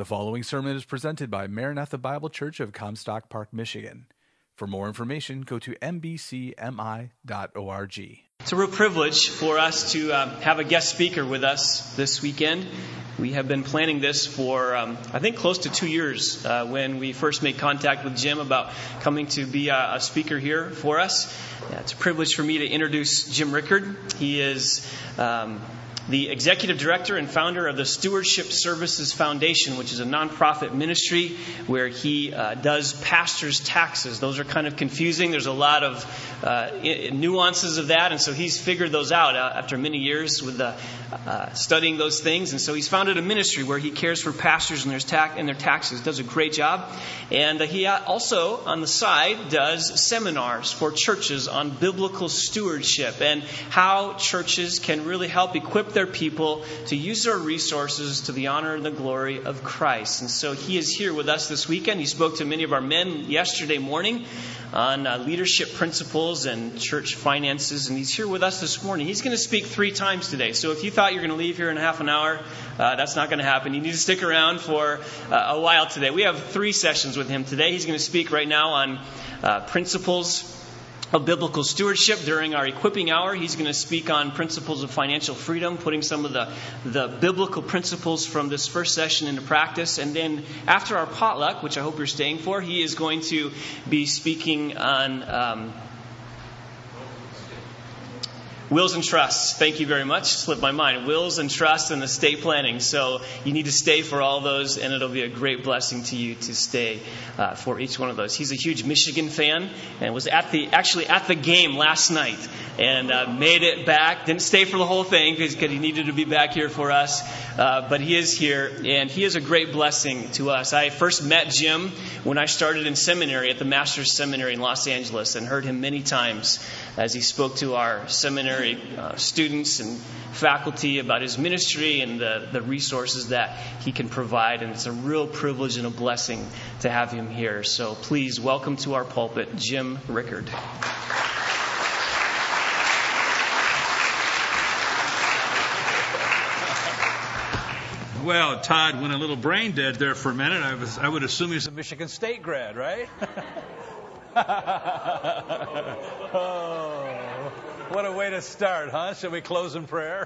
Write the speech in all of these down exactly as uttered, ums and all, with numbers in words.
The following sermon is presented by Maranatha Bible Church of Comstock Park, Michigan. For more information, go to m b c m i dot org. It's a real privilege for us to uh, have a guest speaker with us this weekend. We have been planning this for, um, I think, close to two years uh, when we first made contact with Jim about coming to be a, a speaker here for us. Yeah, it's a privilege for me to introduce Jim Rickard. He is um, the executive director and founder of the Stewardship Services Foundation, which is a nonprofit ministry where he uh, does pastors' taxes. Those are kind of confusing. There's a lot of uh, nuances of that, and so he's figured those out uh, after many years with uh, uh, studying those things. And so he's founded a ministry where he cares for pastors and their, ta- and their taxes. Does a great job. And uh, he also, on the side, does seminars for churches on biblical stewardship and how churches can really help equip their people to use their resources to the honor and the glory of Christ. And so he is here with us this weekend. He spoke to many of our men yesterday morning on uh, leadership principles and church finances, and he's here with us this morning. He's going to speak three times today. So if you thought you were going to leave here in half an hour, uh, that's not going to happen. You need to stick around for uh, a while today. We have three sessions with him today. He's going to speak right now on uh, principles of biblical stewardship during our equipping hour. He's going to speak on principles of financial freedom, putting some of the, the biblical principles from this first session into practice. And then after our potluck, which I hope you're staying for, he is going to be speaking on um, wills and trusts. Thank you very much. Slipped my mind. Wills and trusts and estate planning. So you need to stay for all those, and it'll be a great blessing to you to stay uh, for each one of those. He's a huge Michigan fan and was at the actually at the game last night and uh, made it back. Didn't stay for the whole thing because he needed to be back here for us. Uh, but he is here, and he is a great blessing to us. I first met Jim when I started in seminary at the Master's Seminary in Los Angeles and heard him many times as he spoke to our seminary Uh, students and faculty about his ministry and the, the resources that he can provide. And it's a real privilege and a blessing to have him here. So please welcome to our pulpit, Jim Rickard. Well, Todd went a little brain dead there for a minute. I was I would assume he was a Michigan State grad, right? Oh, what a way to start, huh? Shall we close in prayer?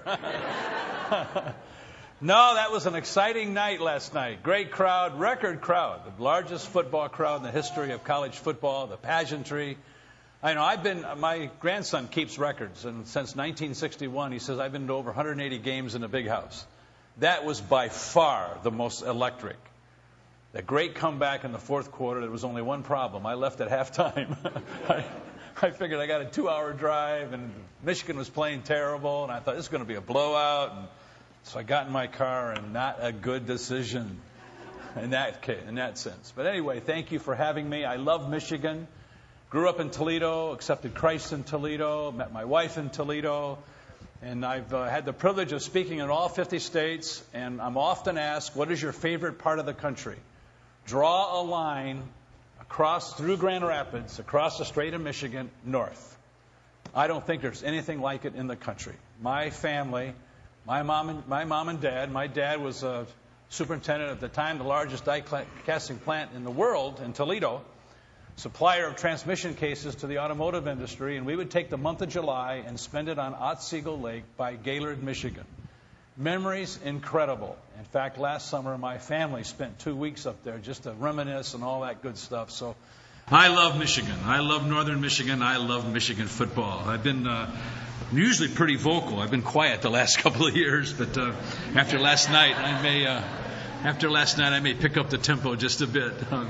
No, that was an exciting night last night. Great crowd, record crowd, the largest football crowd in the history of college football, the pageantry. I know I've been, my grandson keeps records, and since nineteen sixty-one, he says, I've been to over one hundred eighty games in a big house. That was by far the most electric. The great comeback in the fourth quarter, there was only one problem. I left at halftime. I, I figured I got a two-hour drive, and Michigan was playing terrible, and I thought this is going to be a blowout. And so I got in my car, and not a good decision in that case, in that sense. But anyway, thank you for having me. I love Michigan. Grew up in Toledo, accepted Christ in Toledo, met my wife in Toledo, and I've uh, had the privilege of speaking in all fifty states, and I'm often asked, what is your favorite part of the country? Draw a line across through Grand Rapids, across the Strait of Michigan, north. I don't think there's anything like it in the country. My family, my mom and my mom and dad, my dad was a superintendent at the time, the largest die casting plant in the world in Toledo, supplier of transmission cases to the automotive industry, and we would take the month of July and spend it on Otsego Lake by Gaylord, Michigan. Memories incredible. In fact, last summer my family spent two weeks up there just to reminisce and all that good stuff. So I love Michigan. I love Northern Michigan. I love Michigan football. I've been uh, usually pretty vocal. I've been quiet the last couple of years, but uh, after last night, I may uh, after last night I may pick up the tempo just a bit. Um,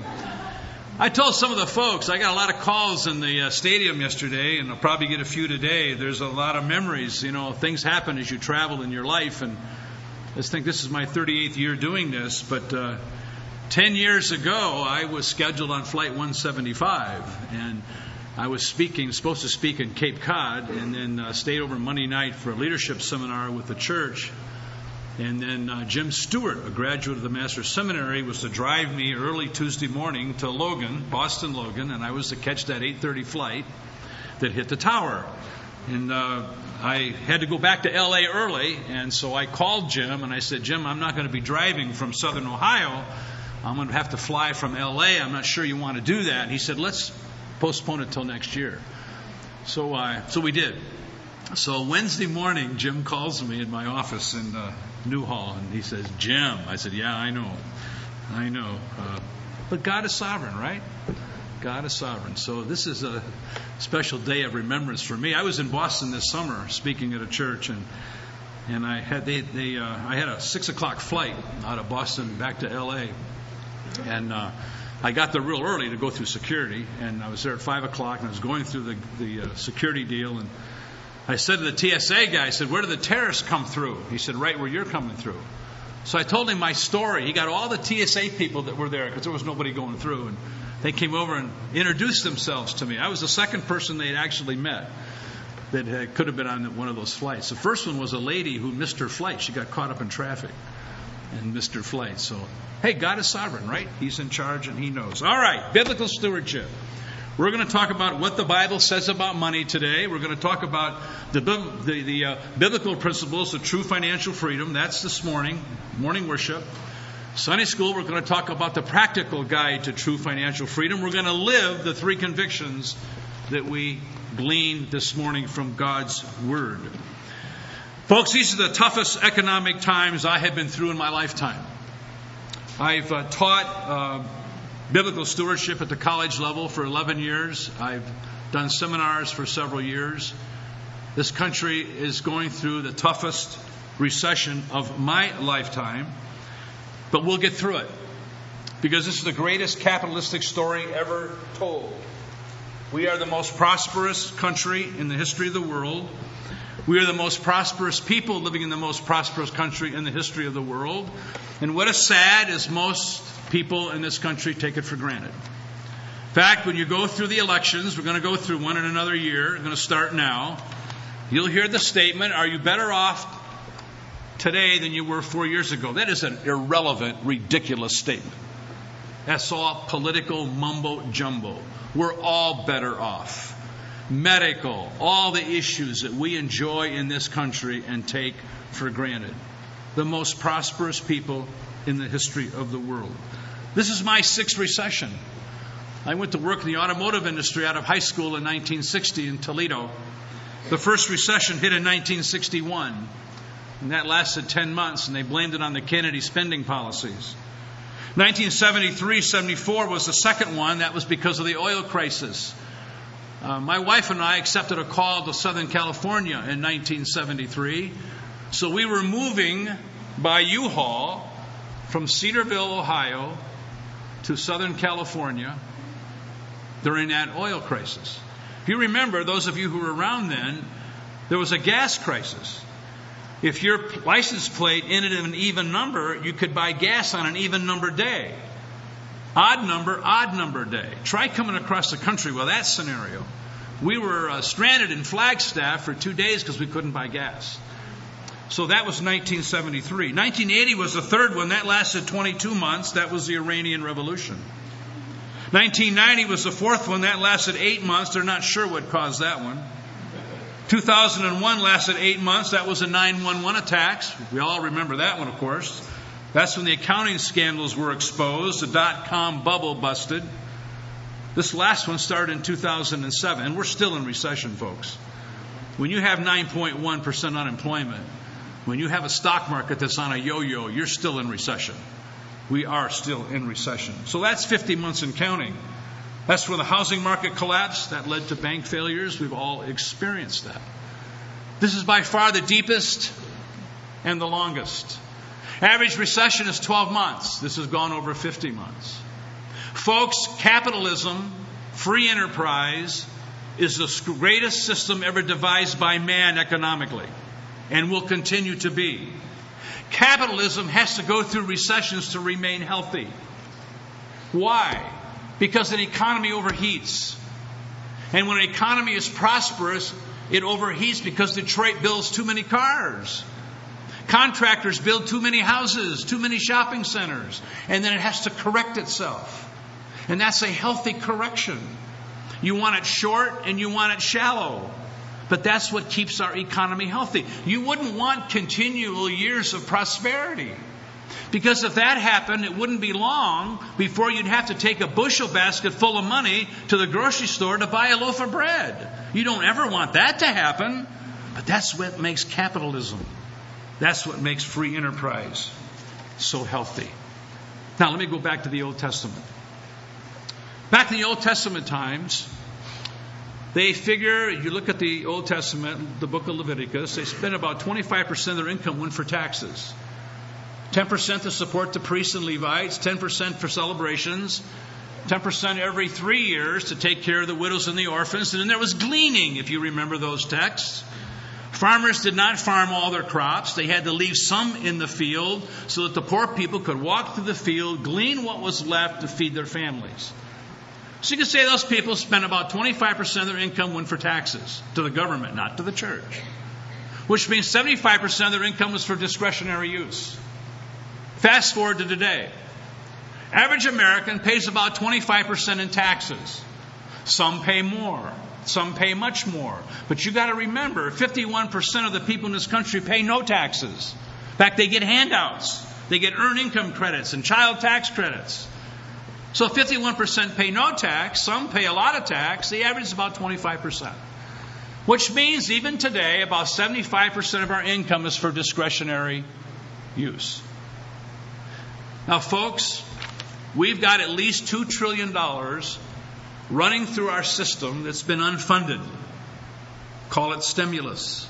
I told some of the folks, I got a lot of calls in the uh, stadium yesterday, and I'll probably get a few today. There's a lot of memories. You know, things happen as you travel in your life, and I just think this is my thirty-eighth year doing this, but uh, ten years ago, I was scheduled on Flight one seventy-five, and I was speaking, supposed to speak in Cape Cod, and then uh, stayed over Monday night for a leadership seminar with the church. And then uh, Jim Stewart, a graduate of the Master's Seminary, was to drive me early Tuesday morning to Logan, Boston Logan, and I was to catch that eight thirty flight that hit the tower. And uh, I had to go back to L A early, and so I called Jim, and I said, Jim, I'm not going to be driving from Southern Ohio. I'm going to have to fly from L A. I'm not sure you want to do that. And he said, let's postpone it till next year. So, uh, so we did. So Wednesday morning, Jim calls me in my office in uh, Newhall, and he says, Jim. I said, yeah, I know. I know. Uh, but God is sovereign, right? God is sovereign. So this is a special day of remembrance for me. I was in Boston this summer speaking at a church, and and I had they, they uh, I had a six o'clock flight out of Boston back to L A, and uh, I got there real early to go through security, and I was there at five o'clock, and I was going through the the uh, security deal, and I said to the T S A guy, I said, where do the terrorists come through? He said, right where you're coming through. So I told him my story. He got all the T S A people that were there because there was nobody going through, and they came over and introduced themselves to me. I was the second person they had actually met that had, could have been on one of those flights. The first one was a lady who missed her flight. She got caught up in traffic and missed her flight. So, hey, God is sovereign, right? He's in charge and He knows. All right, biblical stewardship. We're going to talk about what the Bible says about money today. We're going to talk about the the, the uh, biblical principles of true financial freedom. That's this morning, morning worship. Sunday school, we're going to talk about the practical guide to true financial freedom. We're going to live the three convictions that we gleaned this morning from God's Word. Folks, these are the toughest economic times I have been through in my lifetime. I've uh, taught uh, biblical stewardship at the college level for eleven years. I've done seminars for several years. This country is going through the toughest recession of my lifetime. But we'll get through it, because this is the greatest capitalistic story ever told. We are the most prosperous country in the history of the world. We are the most prosperous people living in the most prosperous country in the history of the world. And what is sad is most people in this country take it for granted. In fact, when you go through the elections, we're going to go through one in another year. We're going to start now. You'll hear the statement, are you better off today than you were four years ago? That is an irrelevant, ridiculous statement. That's all political mumbo jumbo. We're all better off. Medical, all the issues that we enjoy in this country and take for granted. The most prosperous people in the history of the world. This is my sixth recession. I went to work in the automotive industry out of high school in nineteen sixty in Toledo. The first recession hit in nineteen sixty-one. And that lasted ten months, and they blamed it on the Kennedy spending policies. nineteen seventy-three seventy-four was the second one. That was because of the oil crisis. Uh, my wife and I accepted a call to Southern California in nineteen seventy-three. So we were moving by U-Haul from Cedarville, Ohio, to Southern California during that oil crisis. If you remember, those of you who were around then, there was a gas crisis. If your license plate ended in an even number, you could buy gas on an even number day. Odd number, odd number day. Try coming across the country with that scenario. We were uh, stranded in Flagstaff for two days because we couldn't buy gas. So that was nineteen seventy-three. nineteen eighty was the third one. That lasted twenty-two months. That was the Iranian Revolution. nineteen ninety was the fourth one. That lasted eight months. They're not sure what caused that one. two thousand one lasted eight months. That was the nine one one attacks. We all remember that one, of course. That's when the accounting scandals were exposed. The dot-com bubble busted. This last one started in two thousand seven. And we're still in recession, folks. When you have nine point one percent unemployment, when you have a stock market that's on a yo-yo, you're still in recession. We are still in recession. So that's fifty months and counting. That's where the housing market collapsed. That led to bank failures. We've all experienced that. This is by far the deepest and the longest. Average recession is twelve months. This has gone over fifty months. Folks, capitalism, free enterprise, is the greatest system ever devised by man economically, and will continue to be. Capitalism has to go through recessions to remain healthy. Why? Because an economy overheats. And when an economy is prosperous, it overheats because Detroit builds too many cars. Contractors build too many houses, too many shopping centers, and then it has to correct itself. And that's a healthy correction. You want it short and you want it shallow. But that's what keeps our economy healthy. You wouldn't want continual years of prosperity. Because if that happened, it wouldn't be long before you'd have to take a bushel basket full of money to the grocery store to buy a loaf of bread. You don't ever want that to happen. But that's what makes capitalism. That's what makes free enterprise so healthy. Now, let me go back to the Old Testament. Back in the Old Testament times, they figure, you look at the Old Testament, the book of Leviticus, they spend about twenty-five percent of their income went for taxes. ten percent to support the priests and Levites, ten percent for celebrations, ten percent every three years to take care of the widows and the orphans. And then there was gleaning, if you remember those texts. Farmers did not farm all their crops. They had to leave some in the field so that the poor people could walk through the field, glean what was left to feed their families. So you could say those people spent about twenty-five percent of their income went for taxes to the government, not to the church. Which means seventy-five percent of their income was for discretionary use. Fast forward to today. Average American pays about twenty-five percent in taxes. Some pay more. Some pay much more. But you got to remember, fifty-one percent of the people in this country pay no taxes. In fact, they get handouts. They get earned income credits and child tax credits. So fifty-one percent pay no tax. Some pay a lot of tax. The average is about twenty-five percent. Which means even today, about seventy-five percent of our income is for discretionary use. Now, folks, we've got at least two trillion dollars running through our system that's been unfunded. Call it stimulus.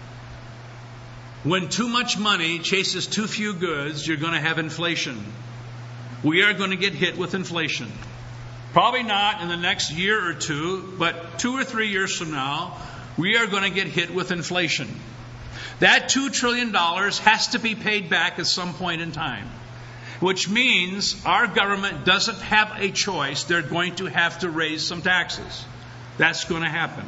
When too much money chases too few goods, you're going to have inflation. We are going to get hit with inflation. Probably not in the next year or two, but two or three years from now, we are going to get hit with inflation. That two trillion dollars has to be paid back at some point in time. Which means our government doesn't have a choice. They're going to have to raise some taxes. That's going to happen.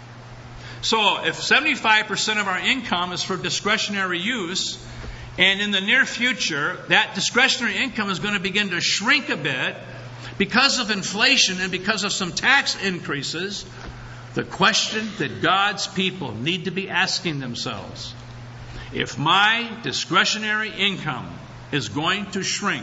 So if seventy-five percent of our income is for discretionary use, and in the near future, that discretionary income is going to begin to shrink a bit because of inflation and because of some tax increases, the question that God's people need to be asking themselves, if my discretionary income is going to shrink,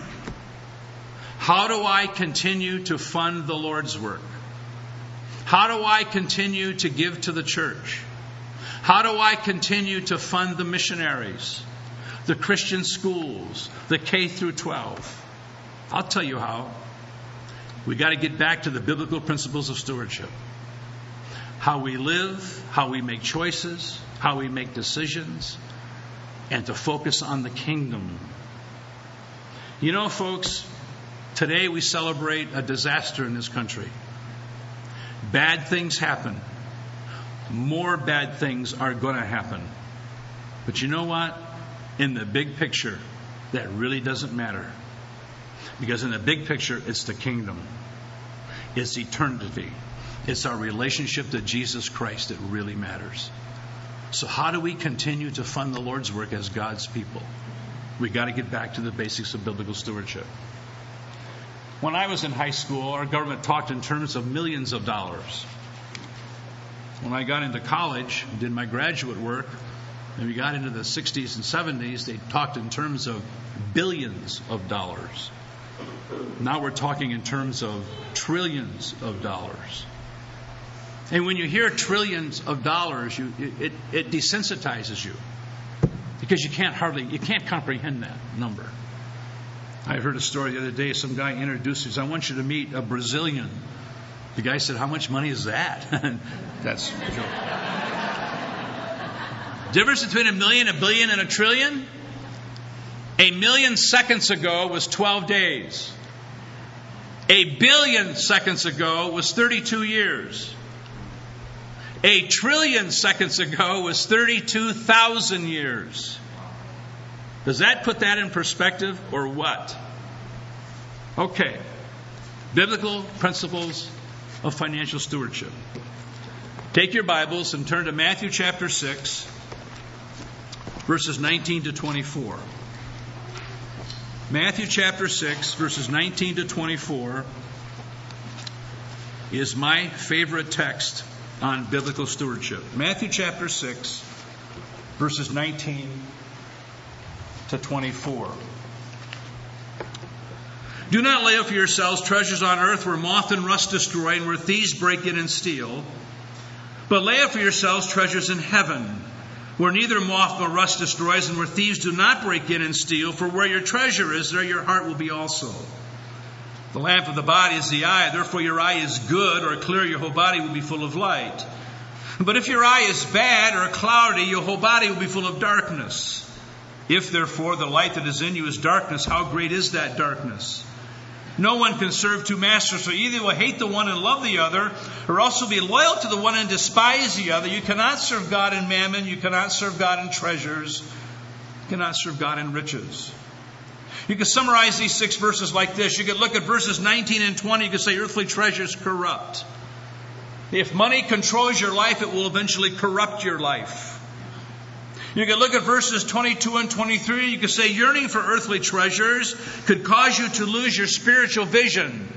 how do I continue to fund the Lord's work? How do I continue to give to the church? How do I continue to fund the missionaries, the Christian schools, the K through twelve? I'll tell you how. We got to get back to the biblical principles of stewardship. How we live, how we make choices, how we make decisions, and to focus on the kingdom. You know, folks, today we celebrate a disaster in this country. Bad things happen. More bad things are going to happen. But you know what? In the big picture, that really doesn't matter. Because in the big picture, it's the kingdom. It's eternity. It's our relationship to Jesus Christ that really matters. So how do we continue to fund the Lord's work as God's people? We got to get back to the basics of biblical stewardship. When I was in high school, our government talked in terms of millions of dollars. When I got into college, did my graduate work, and we got into the sixties and seventies, they talked in terms of billions of dollars. Now we're talking in terms of trillions of dollars. And when you hear trillions of dollars, you, it, it desensitizes you. Because you can't hardly, you can't comprehend that number. I heard a story the other day. Some guy introduced us. I want you to meet a Brazilian. The guy said, "How much money is that?" That's a joke. Difference between a million, a billion, and a trillion? A million seconds ago was twelve days. A billion seconds ago was thirty-two years. A trillion seconds ago was thirty-two thousand years. Does that put that in perspective or what? Okay. Biblical principles of financial stewardship. Take your Bibles and turn to Matthew chapter six, verses nineteen to twenty-four. Matthew chapter six, verses nineteen to twenty-four is my favorite text on biblical stewardship. Matthew chapter six, verses nineteen to twenty-four. Do not lay up for yourselves treasures on earth where moth and rust destroy and where thieves break in and steal. But lay up for yourselves treasures in heaven, where neither moth nor rust destroys and where thieves do not break in and steal. For where your treasure is, there your heart will be also. The lamp of the body is the eye. Therefore your eye is good or clear, your whole body will be full of light. But if your eye is bad or cloudy, your whole body will be full of darkness. If therefore the light that is in you is darkness, how great is that darkness? No one can serve two masters, for either will hate the one and love the other, or also be loyal to the one and despise the other. You cannot serve God in mammon. You cannot serve God in treasures. You cannot serve God in riches. You can summarize these six verses like this. You could look at verses nineteen and twenty. You could say earthly treasures corrupt. If money controls your life, it will eventually corrupt your life. You can look at verses twenty-two and twenty-three. You could say yearning for earthly treasures could cause you to lose your spiritual vision.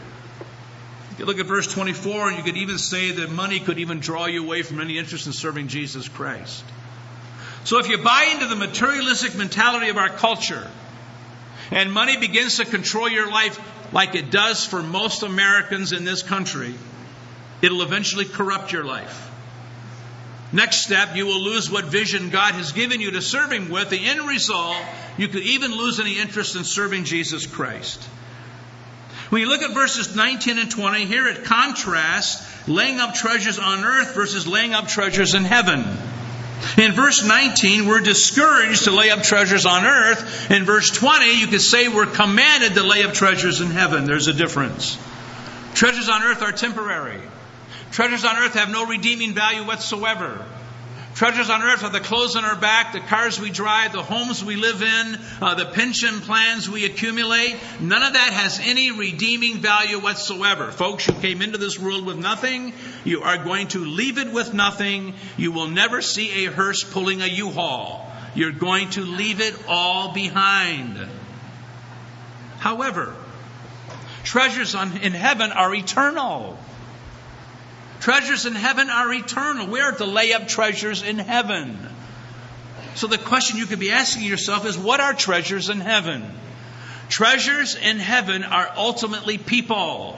You could look at verse twenty-four, and you could even say that money could even draw you away from any interest in serving Jesus Christ. So if you buy into the materialistic mentality of our culture, and money begins to control your life like it does for most Americans in this country, it'll eventually corrupt your life. Next step, you will lose what vision God has given you to serve Him with. The end result, you could even lose any interest in serving Jesus Christ. When you look at verses nineteen and twenty, here it contrasts laying up treasures on earth versus laying up treasures in heaven. In verse nineteen, we're discouraged to lay up treasures on earth. In verse twenty, you could say we're commanded to lay up treasures in heaven. There's a difference. Treasures on earth are temporary. Treasures on earth have no redeeming value whatsoever. Treasures on earth are the clothes on our back, the cars we drive, the homes we live in, uh, the pension plans we accumulate. None of that has any redeeming value whatsoever. Folks, you came into this world with nothing. You are going to leave it with nothing. You will never see a hearse pulling a U-Haul. You're going to leave it all behind. However, treasures on, in heaven are eternal. Treasures in heaven are eternal. We are to lay up treasures in heaven. So the question you could be asking yourself is, what are treasures in heaven? Treasures in heaven are ultimately people.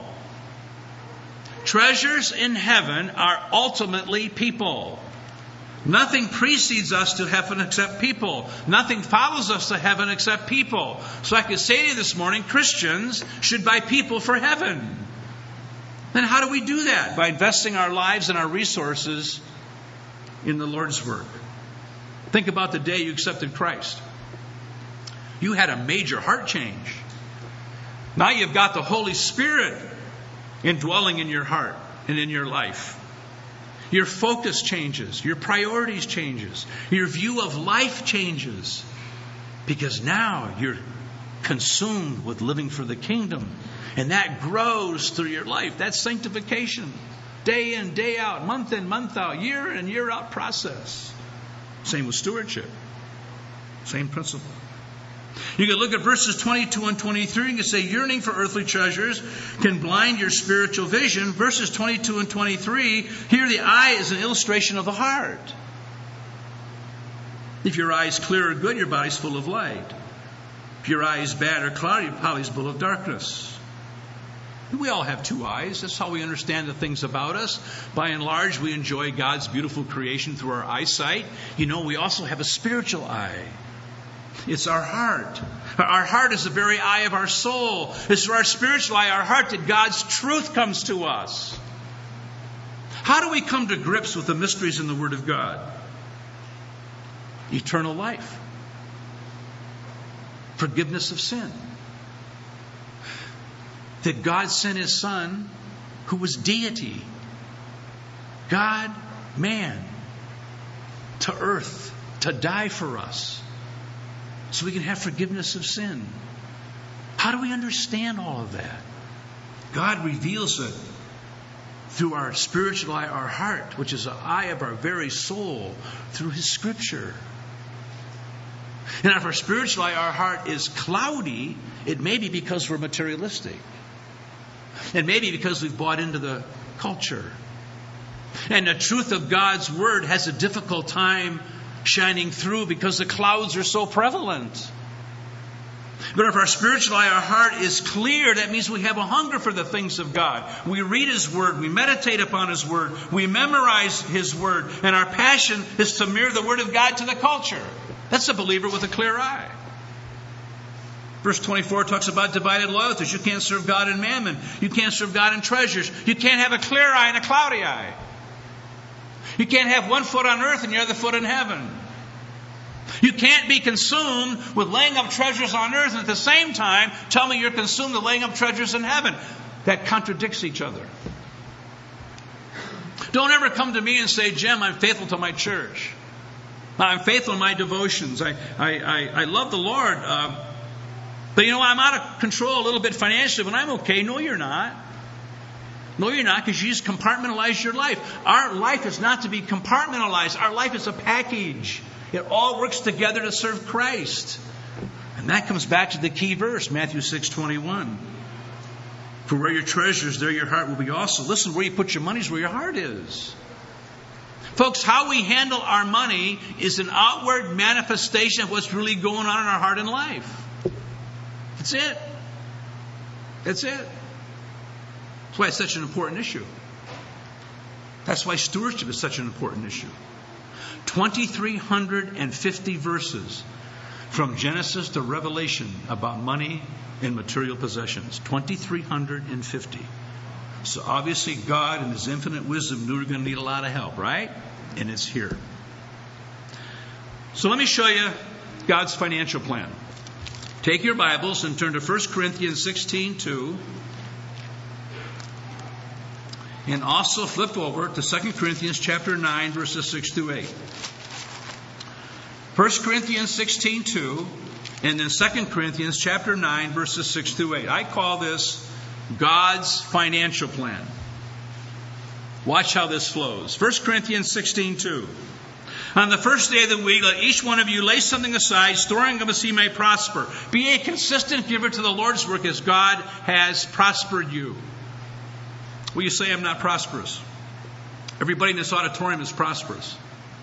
Treasures in heaven are ultimately people. Nothing precedes us to heaven except people. Nothing follows us to heaven except people. So I could say to you this morning, Christians should buy people for heaven. Then how do we do that? By investing our lives and our resources in the Lord's work. Think about the day you accepted Christ. You had a major heart change. Now you've got the Holy Spirit indwelling in your heart and in your life. Your focus changes. Your priorities changes. Your view of life changes. Because now you're consumed with living for the kingdom. And that grows through your life. That's sanctification. Day in, day out, month in, month out, year in, year out process. Same with stewardship. Same principle. You can look at verses twenty-two and twenty-three and you say yearning for earthly treasures can blind your spiritual vision. Verses twenty-two and twenty-three, here the eye is an illustration of the heart. If your eye is clear or good, your body's full of light. If your eye is bad or cloudy, your body's full of darkness. We all have two eyes. That's how we understand the things about us. By and large, we enjoy God's beautiful creation through our eyesight. You know, we also have a spiritual eye. It's our heart. Our heart is the very eye of our soul. It's through our spiritual eye, our heart, that God's truth comes to us. How do we come to grips with the mysteries in the Word of God? Eternal life. Forgiveness of sin. That God sent His Son, who was deity, God, man, to earth, to die for us, so we can have forgiveness of sin. How do we understand all of that? God reveals it through our spiritual eye, our heart, which is the eye of our very soul, through His Scripture. And if our spiritual eye, our heart, is cloudy, it may be because we're materialistic. And maybe because we've bought into the culture. And the truth of God's Word has a difficult time shining through because the clouds are so prevalent. But if our spiritual eye, our heart is clear, that means we have a hunger for the things of God. We read His Word, we meditate upon His Word, we memorize His Word, and our passion is to mirror the Word of God to the culture. That's a believer with a clear eye. Verse twenty-four talks about divided loyalties. You can't serve God and mammon. You can't serve God and treasures. You can't have a clear eye and a cloudy eye. You can't have one foot on earth and your other foot in heaven. You can't be consumed with laying up treasures on earth and at the same time tell me you're consumed with laying up treasures in heaven. That contradicts each other. Don't ever come to me and say, Jim, I'm faithful to my church. I'm faithful in my devotions. I, I, I, I love the Lord. Uh, but you know, I'm out of control a little bit financially, but I'm okay. No, you're not. No, you're not, because you just compartmentalize your life. Our life is not to be compartmentalized. Our life is a package. It all works together to serve Christ. And that comes back to the key verse, Matthew six twenty-one. For where your treasure is, there your heart will be also. Listen, where you put your money is where your heart is. Folks, how we handle our money is an outward manifestation of what's really going on in our heart and life. That's it. That's it. That's why it's such an important issue. That's why stewardship is such an important issue. two thousand three hundred fifty verses from Genesis to Revelation about money and material possessions. two thousand three hundred fifty. So obviously God in His infinite wisdom knew we were going to need a lot of help, right? And it's here. So let me show you God's financial plan. Take your Bibles and turn to First Corinthians sixteen two. And also flip over to Second Corinthians chapter nine, verses six through eight. First Corinthians sixteen two, and then Second Corinthians chapter nine, verses six through eight. I call this God's financial plan. Watch how this flows. First Corinthians sixteen two. On the first day of the week, let each one of you lay something aside, storing up as he may prosper. Be a consistent giver to the Lord's work as God has prospered you. Will you say I'm not prosperous? Everybody in this auditorium is prosperous.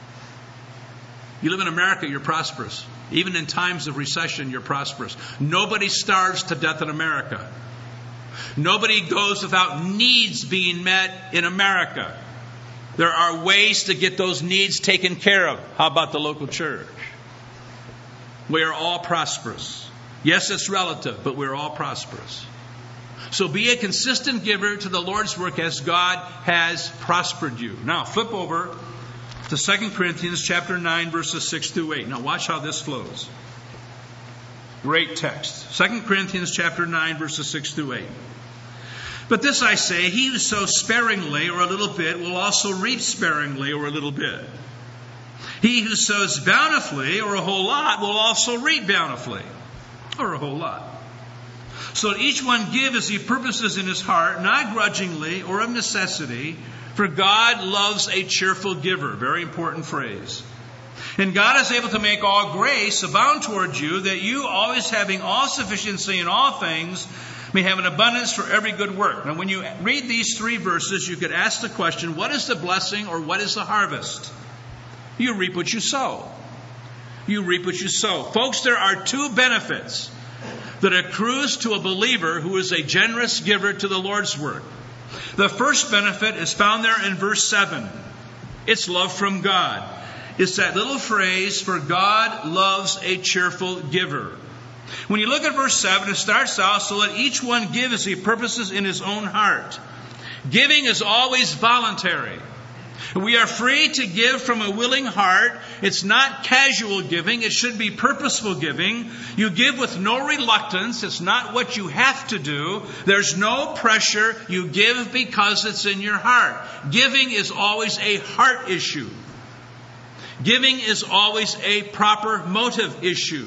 You live in America, you're prosperous. Even in times of recession, you're prosperous. Nobody starves to death in America. Nobody goes without needs being met in America. There are ways to get those needs taken care of. How about the local church? We are all prosperous. Yes, it's relative, but we're all prosperous. So be a consistent giver to the Lord's work as God has prospered you. Now, flip over to Second Corinthians chapter nine, verses six through eight. Now, watch how this flows. Great text. Second Corinthians chapter nine, verses six through eight. But this I say, he who sows sparingly or a little bit will also reap sparingly or a little bit. He who sows bountifully or a whole lot will also reap bountifully or a whole lot. So let each one give as he purposes in his heart, not grudgingly or of necessity, for God loves a cheerful giver. Very important phrase. And God is able to make all grace abound toward you, that you, always having all sufficiency in all things, may have an abundance for every good work. Now, when you read these three verses, you could ask the question, what is the blessing or what is the harvest? You reap what you sow. You reap what you sow. Folks, there are two benefits that accrues to a believer who is a generous giver to the Lord's work. The first benefit is found there in verse seven. It's love from God. It's that little phrase, for God loves a cheerful giver. When you look at verse seven, it starts out, so let each one give as he purposes in his own heart. Giving is always voluntary. We are free to give from a willing heart. It's not casual giving. It should be purposeful giving. You give with no reluctance. It's not what you have to do. There's no pressure. You give because it's in your heart. Giving is always a heart issue. Giving is always a proper motive issue.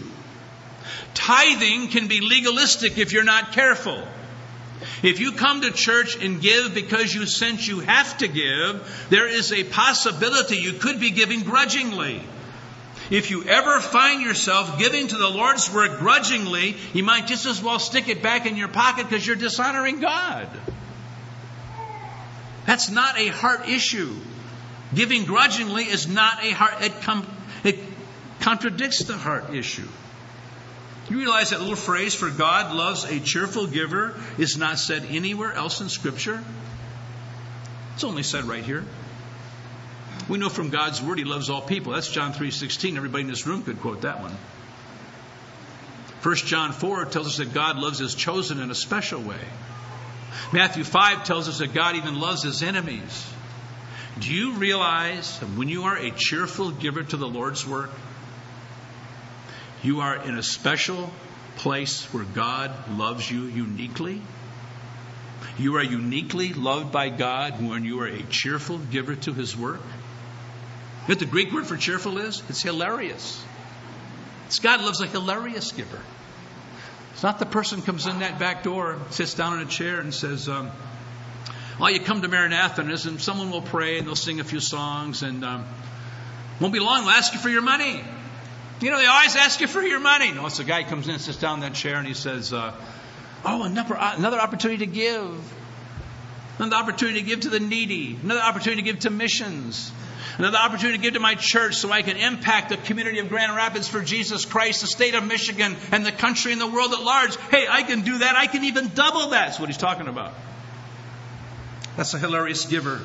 Tithing can be legalistic if you're not careful. If you come to church and give because you sense you have to give, there is a possibility you could be giving grudgingly. If you ever find yourself giving to the Lord's work grudgingly, you might just as well stick it back in your pocket because you're dishonoring God. That's not a heart issue. Giving grudgingly is not a heart. It, com- it contradicts the heart issue. You realize that little phrase, for God loves a cheerful giver, is not said anywhere else in Scripture? It's only said right here. We know from God's Word He loves all people. That's John three sixteen. Everybody in this room could quote that one. First John four tells us that God loves His chosen in a special way. Matthew five tells us that God even loves His enemies. Do you realize that when you are a cheerful giver to the Lord's work, you are in a special place where God loves you uniquely? You are uniquely loved by God when you are a cheerful giver to His work. You know what the Greek word for cheerful is? It's hilarious. It's God loves a hilarious giver. It's not the person comes in that back door, sits down in a chair and says, um, well, you come to Maranatha and someone will pray and they'll sing a few songs and um, won't be long, they'll ask you for your money. You know, they always ask you for your money. No, it's the guy comes in and sits down in that chair and he says, uh, oh, another, another opportunity to give. Another opportunity to give to the needy. Another opportunity to give to missions. Another opportunity to give to my church so I can impact the community of Grand Rapids for Jesus Christ, the state of Michigan, and the country and the world at large. Hey, I can do that. I can even double that. That's what he's talking about. That's a hilarious giver.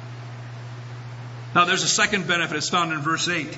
Now, there's a second benefit. It's found in verse eight.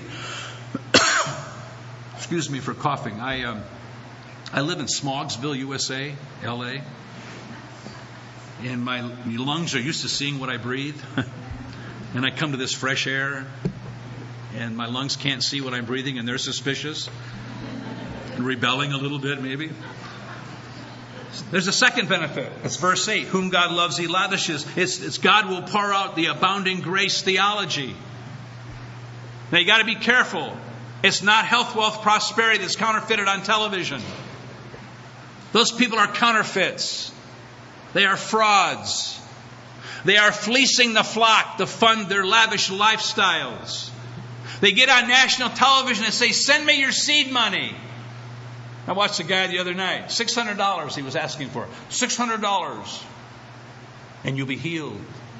Excuse me for coughing. I um, I live in Smogsville, U S A, L A. And my lungs are used to seeing what I breathe. And I come to this fresh air, and my lungs can't see what I'm breathing, and they're suspicious and rebelling a little bit, maybe. There's a second benefit. It's verse eight. Whom God loves, He lavishes. It's, it's God will pour out the abounding grace theology. Now, you got to be careful. It's not health, wealth, prosperity that's counterfeited on television. Those people are counterfeits. They are frauds. They are fleecing the flock to fund their lavish lifestyles. They get on national television and say, send me your seed money. I watched a guy the other night. six hundred dollars he was asking for. six hundred dollars. And you'll be healed.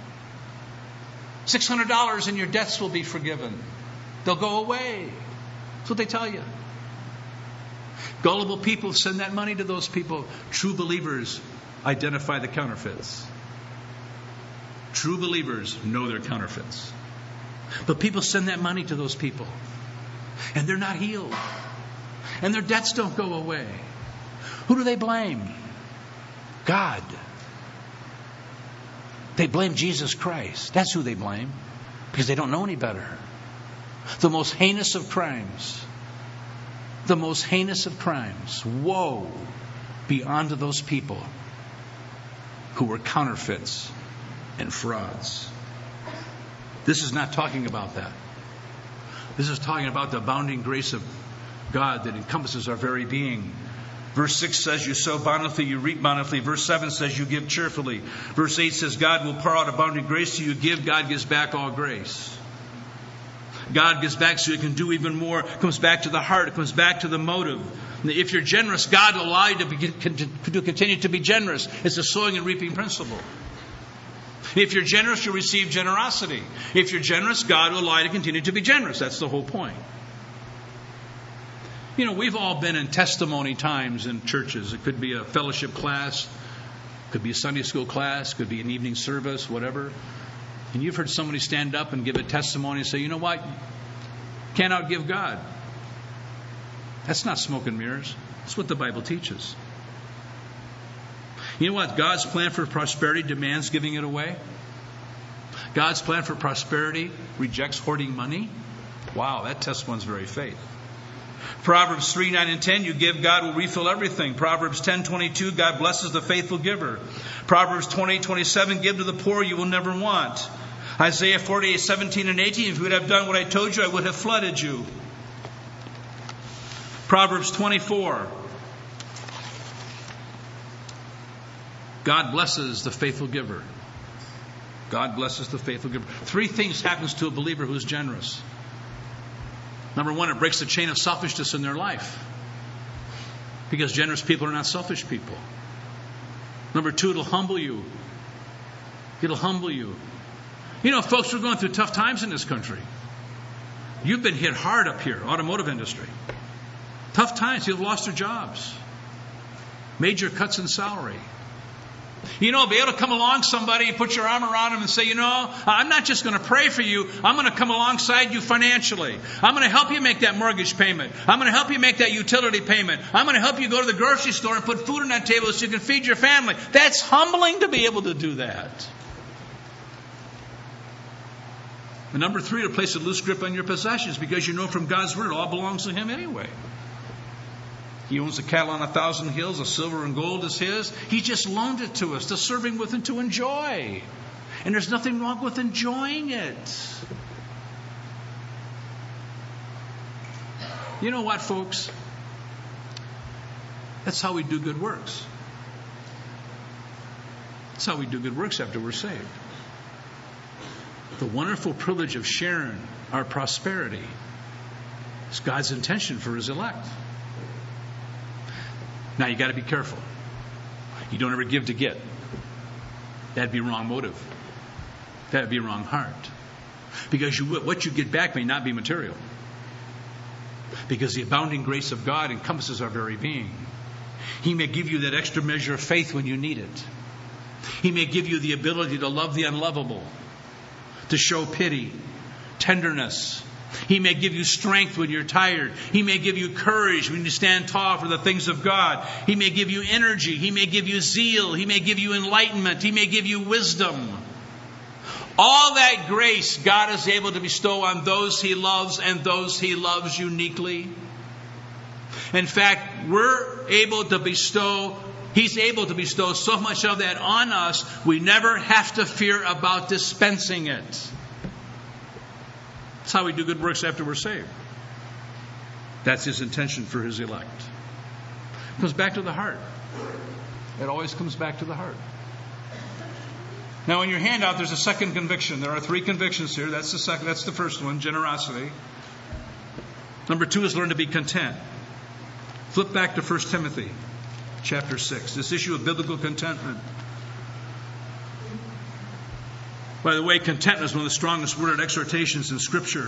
six hundred dollars and your debts will be forgiven. They'll go away. That's what they tell you. Gullible people send that money to those people. True believers identify the counterfeits. True believers know they're counterfeits. But people send that money to those people. And they're not healed. And their debts don't go away. Who do they blame? God. They blame Jesus Christ. That's who they blame. Because they don't know any better. The most heinous of crimes. The most heinous of crimes. Woe be unto those people who were counterfeits and frauds. This is not talking about that. This is talking about the abounding grace of God that encompasses our very being. Verse six says you sow bountifully, you reap bountifully. Verse seven says you give cheerfully. Verse eight says God will pour out abounding grace so you give. God gives back all grace. God gives back so you can do even more. It comes back to the heart. It comes back to the motive. If you're generous, God will allow you to, be, to continue to be generous. It's a sowing and reaping principle. If you're generous, you'll receive generosity. If you're generous, God will allow you to continue to be generous. That's the whole point. You know, we've all been in testimony times in churches. It could be a fellowship class, could be a Sunday school class, could be an evening service, whatever. And you've heard somebody stand up and give a testimony and say, you know what? Can't outgive God. That's not smoke and mirrors. That's what the Bible teaches. You know what? God's plan for prosperity demands giving it away. God's plan for prosperity rejects hoarding money. Wow, that tests one's very faith. Proverbs three, nine, and ten, you give, God will refill everything. Proverbs ten, twenty-two, God blesses the faithful giver. Proverbs twenty, twenty-seven, give to the poor, you will never want. Isaiah forty-eight, seventeen, and eighteen, if you would have done what I told you, I would have flooded you. Proverbs twenty-four, God blesses the faithful giver. God blesses the faithful giver. Three things happens to a believer who's generous. Number one, it breaks the chain of selfishness in their life. Because generous people are not selfish people. Number two, it'll humble you. It'll humble you. You know, folks, we're going through tough times in this country. You've been hit hard up here, automotive industry. Tough times. You've lost their jobs. Major cuts in salary. You know, be able to come along somebody, put your arm around them and say, you know, I'm not just going to pray for you. I'm going to come alongside you financially. I'm going to help you make that mortgage payment. I'm going to help you make that utility payment. I'm going to help you go to the grocery store and put food on that table so you can feed your family. That's humbling to be able to do that. And number three, to place a loose grip on your possessions, because you know from God's word it all belongs to Him anyway. He owns the cattle on a thousand hills. The silver and gold is His. He just loaned it to us to serve Him with and to enjoy. And there's nothing wrong with enjoying it. You know what, folks? That's how we do good works. That's how we do good works after we're saved. The wonderful privilege of sharing our prosperity is God's intention for His elect. Now, you got to be careful. You don't ever give to get. That'd be wrong motive. That'd be wrong heart. Because you, what you get back may not be material. Because the abounding grace of God encompasses our very being. He may give you that extra measure of faith when you need it. He may give you the ability to love the unlovable, to show pity, tenderness. He may give you strength when you're tired. He may give you courage when you stand tall for the things of God. He may give you energy. He may give you zeal. He may give you enlightenment. He may give you wisdom. All that grace God is able to bestow on those He loves and those He loves uniquely. In fact, we're able to bestow, He's able to bestow so much of that on us, we never have to fear about dispensing it. That's how we do good works after we're saved. That's His intention for His elect. It comes back to the heart. It always comes back to the heart. Now, in your handout, there's a second conviction. There are three convictions here. That's the second. That's the first one, generosity. Number two is learn to be content. Flip back to First Timothy chapter six. This issue of biblical contentment. By the way, contentment is one of the strongest worded exhortations in Scripture.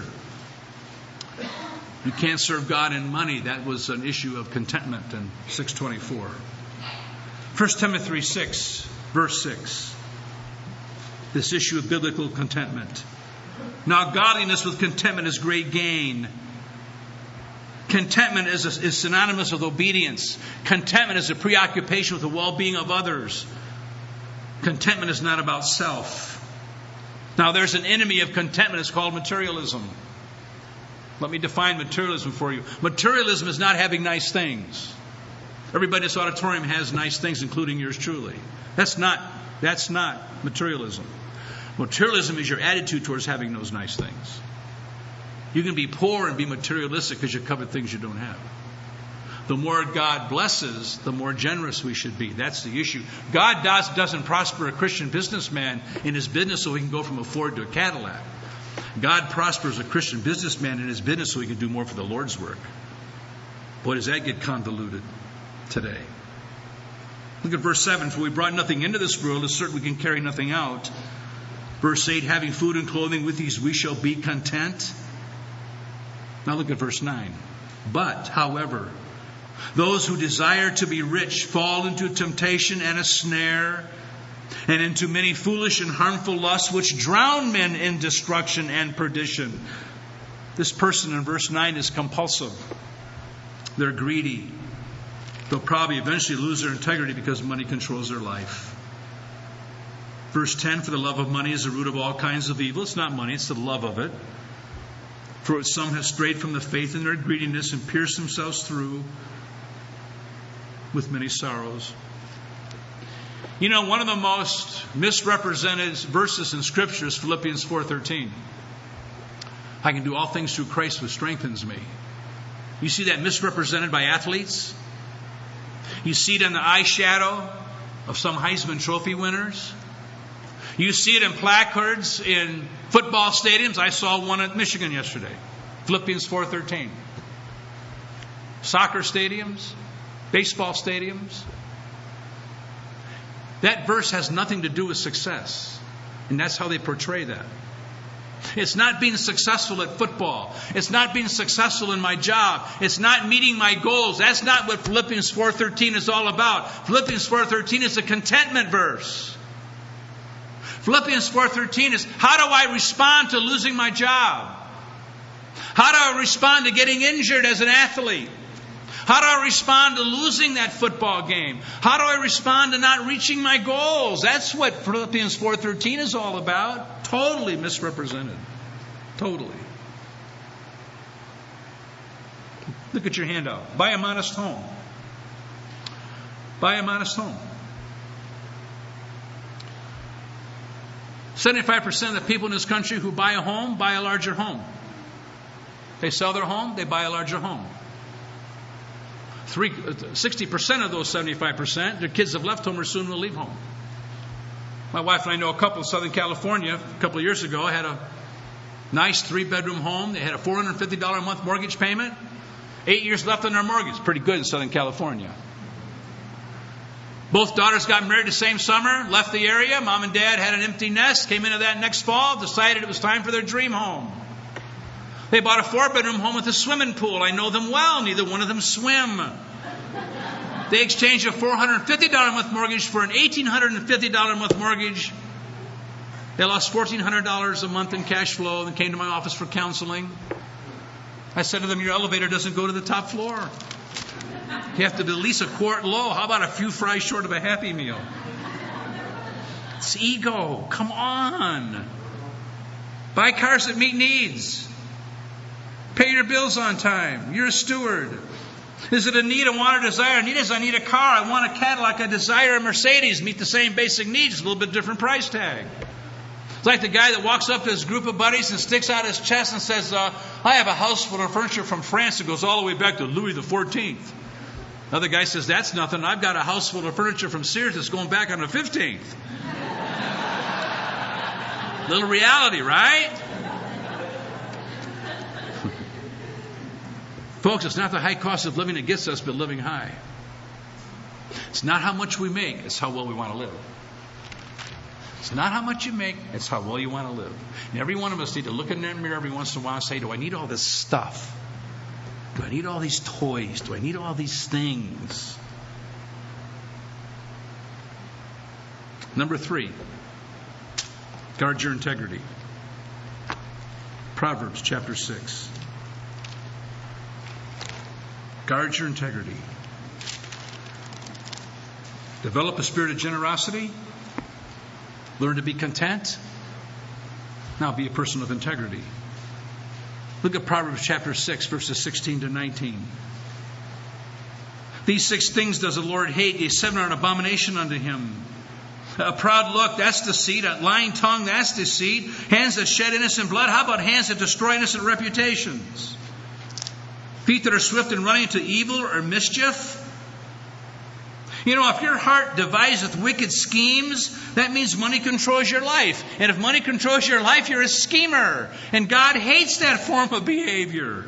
You can't serve God in money. That was an issue of contentment in six twenty-four. First Timothy six, verse six. This issue of biblical contentment. Now, godliness with contentment is great gain. Contentment is, a, is synonymous with obedience. Contentment is a preoccupation with the well-being of others. Contentment is not about self. Now, there's an enemy of contentment. It's called materialism. Let me define materialism for you. Materialism is not having nice things. Everybody in this auditorium has nice things, including yours truly. That's not, that's not materialism. Materialism is your attitude towards having those nice things. You can be poor and be materialistic because you covet things you don't have. The more God blesses, the more generous we should be. That's the issue. God does, doesn't prosper a Christian businessman in his business so he can go from a Ford to a Cadillac. God prospers a Christian businessman in his business so he can do more for the Lord's work. Boy, does that get convoluted today. Look at verse seven. For we brought nothing into this world, it's certain we can carry nothing out. Verse eight, having food and clothing with these we shall be content. Now look at verse nine. But, however, those who desire to be rich fall into temptation and a snare, and into many foolish and harmful lusts which drown men in destruction and perdition. This person in verse nine is compulsive. They're greedy. They'll probably eventually lose their integrity because money controls their life. Verse ten, for the love of money is the root of all kinds of evil. It's not money, it's the love of it. For some have strayed from the faith in their greediness and pierced themselves through with many sorrows. You know, one of the most misrepresented verses in Scripture is Philippians four thirteen. I can do all things through Christ who strengthens me. You see that misrepresented by athletes? You see it in the eyeshadow of some Heisman Trophy winners? You see it in placards in football stadiums. I saw one at Michigan yesterday. Philippians four thirteen. Soccer stadiums, baseball stadiums. That verse has nothing to do with success. And that's how they portray that. It's not being successful at football. It's not being successful in my job. It's not meeting my goals. That's not what Philippians four thirteen is all about. Philippians four thirteen is a contentment verse. Philippians four thirteen is, how do I respond to losing my job? How do I respond to getting injured as an athlete? How do I respond to losing that football game? How do I respond to not reaching my goals? That's what Philippians four thirteen is all about. Totally misrepresented. Totally. Look at your handout. Buy a modest home. Buy a modest home. seventy-five percent of the people in this country who buy a home buy a larger home. They sell their home, they buy a larger home. Three, sixty percent of those seventy-five percent, their kids have left home or soon will leave home. My wife and I know a couple in Southern California. A couple of years ago, I had a nice three-bedroom home. They had a four hundred fifty dollars a month mortgage payment. Eight years left on their mortgage. Pretty good in Southern California. Both daughters got married the same summer, left the area. Mom and Dad had an empty nest, came into that next fall, decided it was time for their dream home. They bought a four-bedroom home with a swimming pool. I know them well. Neither one of them swim. They exchanged a four hundred fifty dollars a month mortgage for an one thousand eight hundred fifty dollars a month mortgage. They lost one thousand four hundred dollars a month in cash flow and came to my office for counseling. I said to them, your elevator doesn't go to the top floor. You have to be at least a quart low. How about a few fries short of a Happy Meal? It's ego. Come on. Buy cars that meet needs. Pay your bills on time. You're a steward. Is it a need, a want, or desire? A need is I need a car. I want a Cadillac. I desire a Mercedes. Meet the same basic needs. A little bit different price tag. It's like the guy that walks up to his group of buddies and sticks out his chest and says, uh, I have a house full of furniture from France that goes all the way back to Louis the fourteenth. Another guy says, that's nothing. I've got a house full of furniture from Sears that's going back on the fifteenth. Little reality, right? Folks, it's not the high cost of living that gets us, but living high. It's not how much we make, it's how well we want to live. It's not how much you make, it's how well you want to live. And every one of us need to look in that mirror every once in a while and say, do I need all this stuff? Do I need all these toys? Do I need all these things? Number three, guard your integrity. Proverbs chapter six. Guard your integrity. Develop a spirit of generosity. Learn to be content. Now be a person of integrity. Look at Proverbs chapter six, verses sixteen to nineteen. These six things does the Lord hate. These seven are an abomination unto him. A proud look, that's deceit. A lying tongue, that's deceit. Hands that shed innocent blood. How about hands that destroy innocent reputations? Feet that are swift in running into evil or mischief. You know, if your heart deviseth wicked schemes, that means money controls your life. And if money controls your life, you're a schemer. And God hates that form of behavior.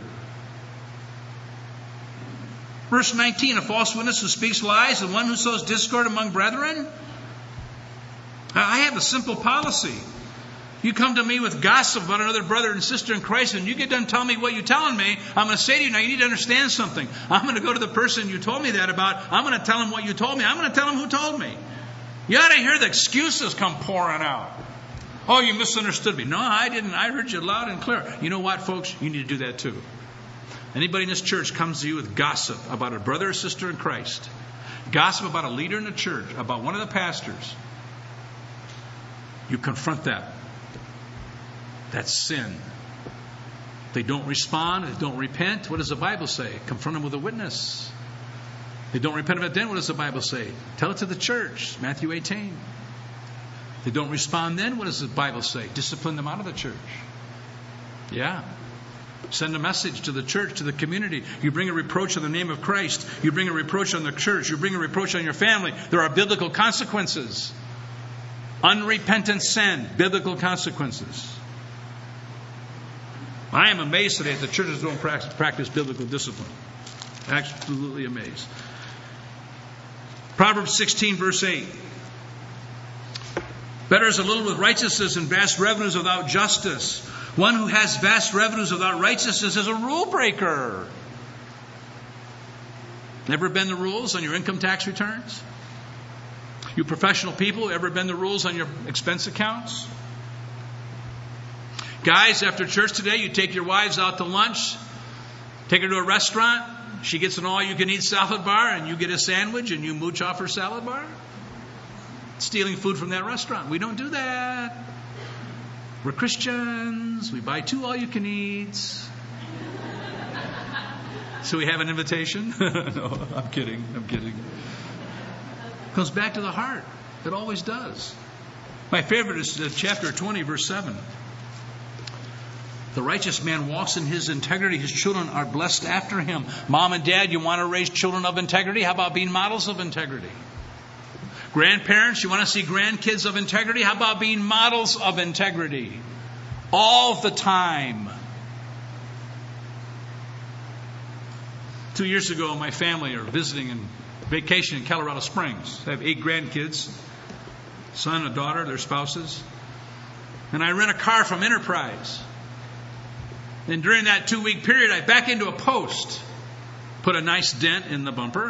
Verse nineteen, a false witness who speaks lies and one who sows discord among brethren. I have a simple policy. You come to me with gossip about another brother and sister in Christ, and you get done telling me what you're telling me, I'm going to say to you, now you need to understand something. I'm going to go to the person you told me that about. I'm going to tell him what you told me. I'm going to tell him who told me. You ought to hear the excuses come pouring out. Oh, you misunderstood me. No, I didn't. I heard you loud and clear. You know what, folks? You need to do that too. Anybody in this church comes to you with gossip about a brother or sister in Christ, gossip about a leader in the church, about one of the pastors, you confront that. That's sin. They don't respond. They don't repent. What does the Bible say? Confront them with a witness. They don't repent of it then. What does the Bible say? Tell it to the church. Matthew eighteen. They don't respond then. What does the Bible say? Discipline them out of the church. Yeah. Send a message to the church, to the community. You bring a reproach on the name of Christ. You bring a reproach on the church. You bring a reproach on your family. There are biblical consequences. Unrepentant sin. Biblical consequences. I am amazed today that the churches don't practice, practice biblical discipline. Absolutely amazed. Proverbs sixteen, verse eight. Better is a little with righteousness than vast revenues without justice. One who has vast revenues without righteousness is a rule breaker. Ever bend the rules on your income tax returns? You professional people, ever bend the rules on your expense accounts? Guys, after church today, you take your wives out to lunch, take her to a restaurant, she gets an all-you-can-eat salad bar, and you get a sandwich, and you mooch off her salad bar? Stealing food from that restaurant. We don't do that. We're Christians. We buy two all-you-can-eats. So we have an invitation? No, I'm kidding. I'm kidding. It comes back to the heart. It always does. My favorite is chapter twenty, verse seven. The righteous man walks in his integrity. His children are blessed after him. Mom and dad, you want to raise children of integrity? How about being models of integrity? Grandparents, you want to see grandkids of integrity? How about being models of integrity? All the time. Two years ago, my family are visiting and vacation in Colorado Springs. I have eight grandkids, son, a daughter, their spouses. And I rent a car from Enterprise. And during that two-week period, I back into a post, put a nice dent in the bumper.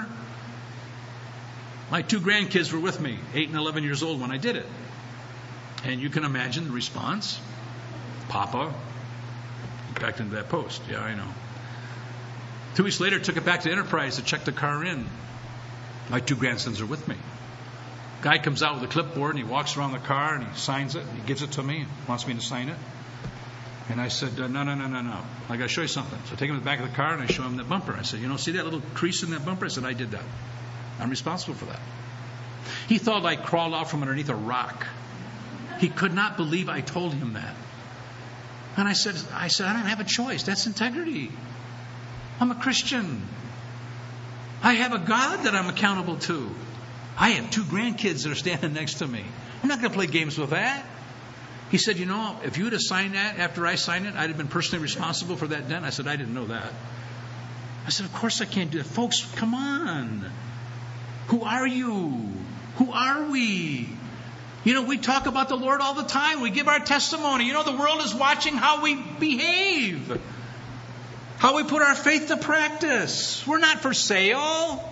My two grandkids were with me, eight and eleven years old when I did it. And you can imagine the response. Papa, backed into that post. Yeah, I know. Two weeks later, took it back to Enterprise to check the car in. My two grandsons are with me. Guy comes out with a clipboard and he walks around the car and he signs it. And he gives it to me and wants me to sign it. And I said, uh, no, no, no, no, no. I got to show you something. So I take him to the back of the car and I show him that bumper. I said, you know, see that little crease in that bumper? I said, I did that. I'm responsible for that. He thought I crawled out from underneath a rock. He could not believe I told him that. And I said, I said, I don't have a choice. That's integrity. I'm a Christian. I have a God that I'm accountable to. I have two grandkids that are standing next to me. I'm not going to play games with that. He said, you know, if you would have signed that after I signed it, I'd have been personally responsible for that dent. I said, I didn't know that. I said, of course I can't do that. Folks, come on. Who are you? Who are we? You know, we talk about the Lord all the time. We give our testimony. You know, the world is watching how we behave, how we put our faith to practice. We're not for sale.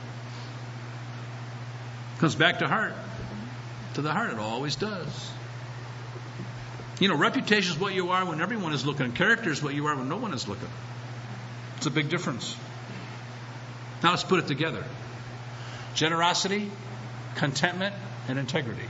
Comes back to heart. To the heart, it always does. You know, reputation is what you are when everyone is looking. Character is what you are when no one is looking. It's a big difference. Now let's put it together. Generosity, contentment, and integrity.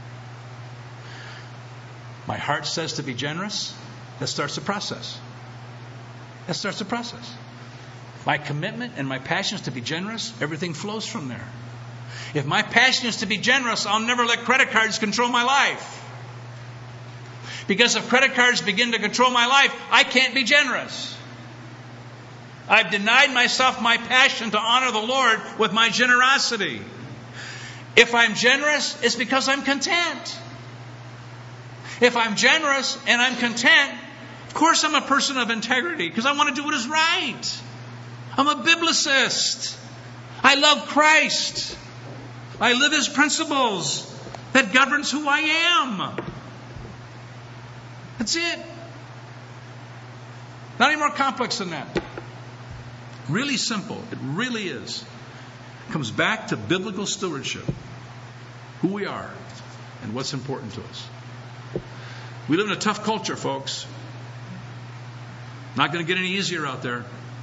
My heart says to be generous. That starts the process. That starts the process. My commitment and my passion is to be generous. Everything flows from there. If my passion is to be generous, I'll never let credit cards control my life. Because if credit cards begin to control my life, I can't be generous. I've denied myself my passion to honor the Lord with my generosity. If I'm generous, it's because I'm content. If I'm generous and I'm content, of course I'm a person of integrity because I want to do what is right. I'm a biblicist. I love Christ. I live His principles that governs who I am. That's it. Not any more complex than that. Really simple. It really is. It comes back to biblical stewardship. Who we are and what's important to us. We live in a tough culture, folks. Not going to get any easier out there.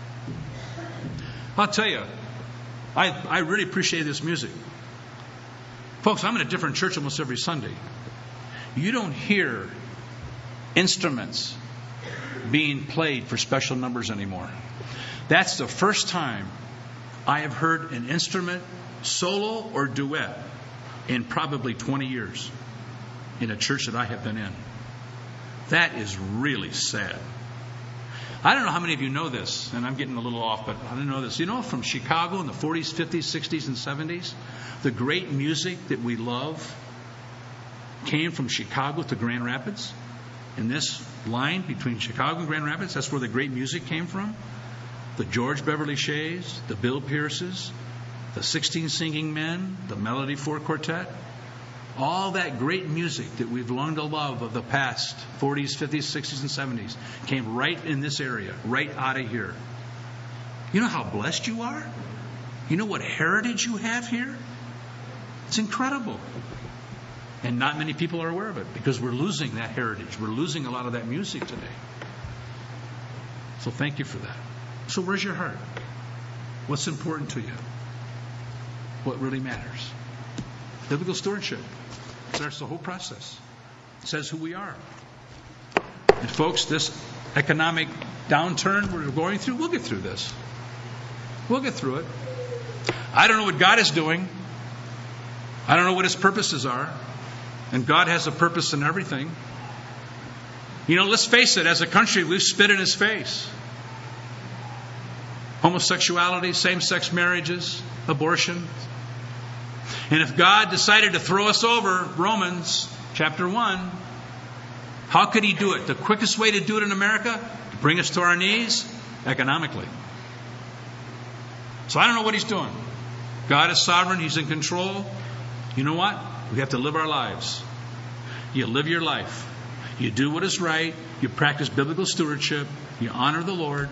I'll tell you, I, I really appreciate this music. Folks, I'm in a different church almost every Sunday. You don't hear instruments being played for special numbers anymore. That's the first time I have heard an instrument, solo or duet, in probably twenty years in a church that I have been in. That is really sad. I don't know how many of you know this, and I'm getting a little off, but I don't know this. You know, from Chicago in the forties, fifties, sixties, and seventies, the great music that we love came from Chicago to Grand Rapids. In this line between Chicago and Grand Rapids, that's where the great music came from. The George Beverly Shays, the Bill Pierces, the sixteen Singing Men, the Melody Four Quartet. All that great music that we've learned to love of the past, forties, fifties, sixties, and seventies, came right in this area, right out of here. You know how blessed you are? You know what heritage you have here? It's incredible. And not many people are aware of it because we're losing that heritage. We're losing a lot of that music today. So thank you for that. So where's your heart? What's important to you? What really matters? Biblical stewardship starts the whole process. It says who we are. And folks, this economic downturn we're going through, we'll get through this. We'll get through it. I don't know what God is doing. I don't know what His purposes are. And God has a purpose in everything. You know, let's face it, as a country, we've spit in His face. Homosexuality, same-sex marriages, abortion. And if God decided to throw us over, Romans chapter one, how could He do it? The quickest way to do it in America? To bring us to our knees? Economically. So I don't know what He's doing. God is sovereign. He's in control. You know what? We have to live our lives. You live your life. You do what is right. You practice biblical stewardship. You honor the Lord.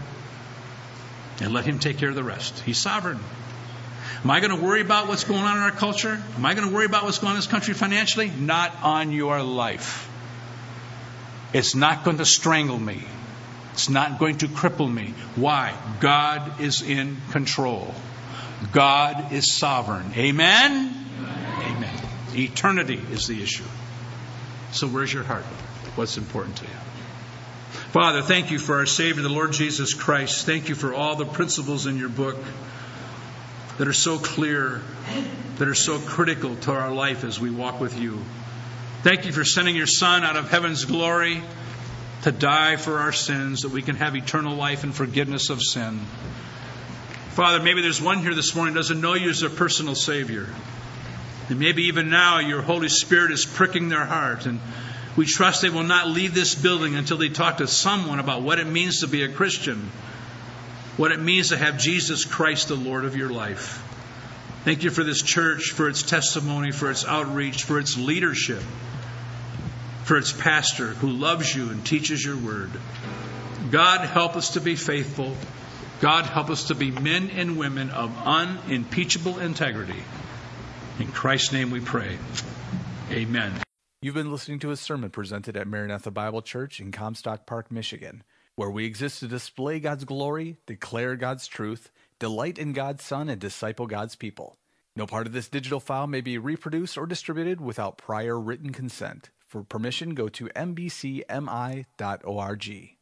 And let Him take care of the rest. He's sovereign. Am I going to worry about what's going on in our culture? Am I going to worry about what's going on in this country financially? Not on your life. It's not going to strangle me. It's not going to cripple me. Why? God is in control. God is sovereign. Amen? Amen. Amen. Eternity is the issue. So where's your heart? What's important to you? Father, thank You for our Savior, the Lord Jesus Christ. Thank You for all the principles in Your book that are so clear, that are so critical to our life as we walk with You. Thank You for sending Your Son out of heaven's glory to die for our sins, that we can have eternal life and forgiveness of sin. Father, maybe there's one here this morning who doesn't know You as their personal Savior. And maybe even now Your Holy Spirit is pricking their heart. And we trust they will not leave this building until they talk to someone about what it means to be a Christian. What it means to have Jesus Christ, the Lord of your life. Thank You for this church, for its testimony, for its outreach, for its leadership, for its pastor who loves You and teaches Your word. God, help us to be faithful. God, help us to be men and women of unimpeachable integrity. In Christ's name we pray. Amen. You've been listening to a sermon presented at Maranatha Bible Church in Comstock Park, Michigan, where we exist to display God's glory, declare God's truth, delight in God's Son, and disciple God's people. No part of this digital file may be reproduced or distributed without prior written consent. For permission, go to m b c m i dot org.